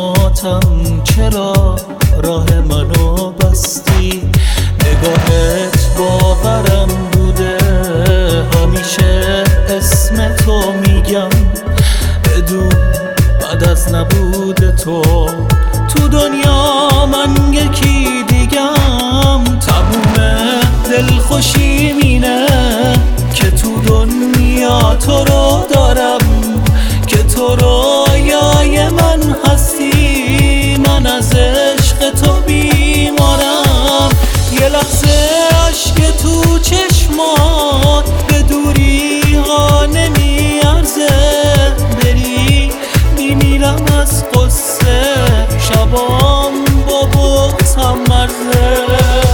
ماتم چرا راه منو بستی؟ نگاهت باورم بوده، همیشه اسم تو میگم بدون بعد از نبود تو دنیا من یکی دیگم. تموم دلخوشی مینه که تو دنیا تو رو دارم، که تو رویای من هستی، من از عشق تو بیمارم. یه لحظه عشق تو چشمات به دوری ها نمیارزه، بری میمیرم از قصه، شبام با بغضم مرزه.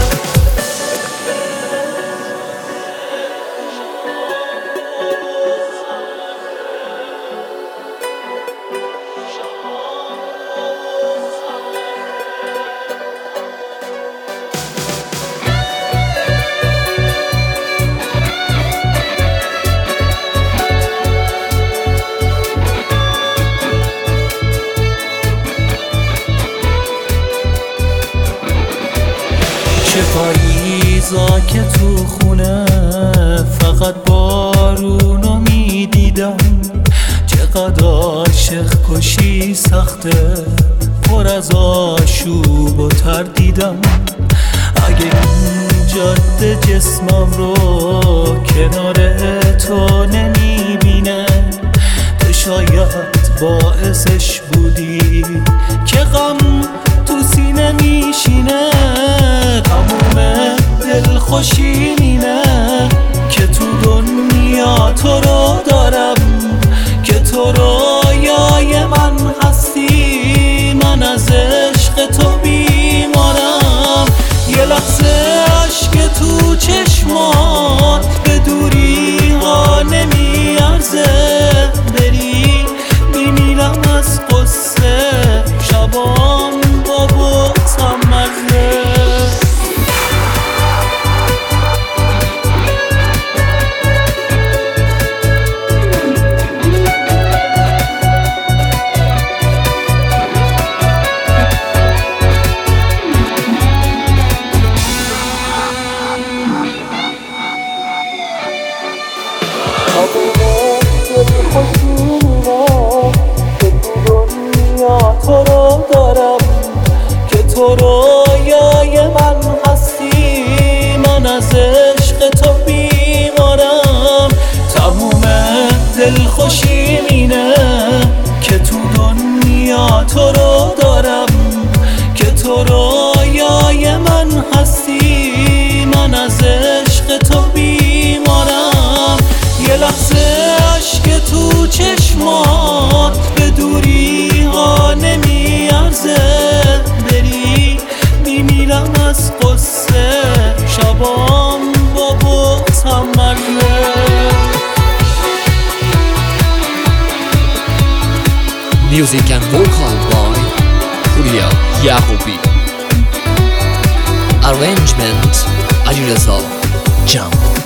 چه پاییزا که تو خونه فقط بارونو میدیدم، چقدر عاشق کشی سخته پر از آشوب و تردیدم. اگه این جاده جسمم رو کنار تو نمیبینه، تو شاید باعثش بودی که غم تو سینه میشینه. تموم دلخوشی مینه که تو دنیا تو رو دارم، که تو رویای من هستی، من از عشق تو بیمارم. یه لحظه عشق تو چشمات به دوری ها نمیارزه، بری میمیرم از قصه، شبام با بغضم مرزه. تو رو دارم که تو رویای من هستی، من از عشق تو بیمارم. تموم دلخوشی مینه که تو دنیا تو رو دارم، که تو رویای من هستی، من از عشق تو بیمارم. یه لحظه عشق تو چشمات به دوری ها نمیارزه، بری میمیرم از قصه، شبام با بغضم مرزه. Music and vocal by Puriya Yaqubi. Arrangement Ali Reza Jam.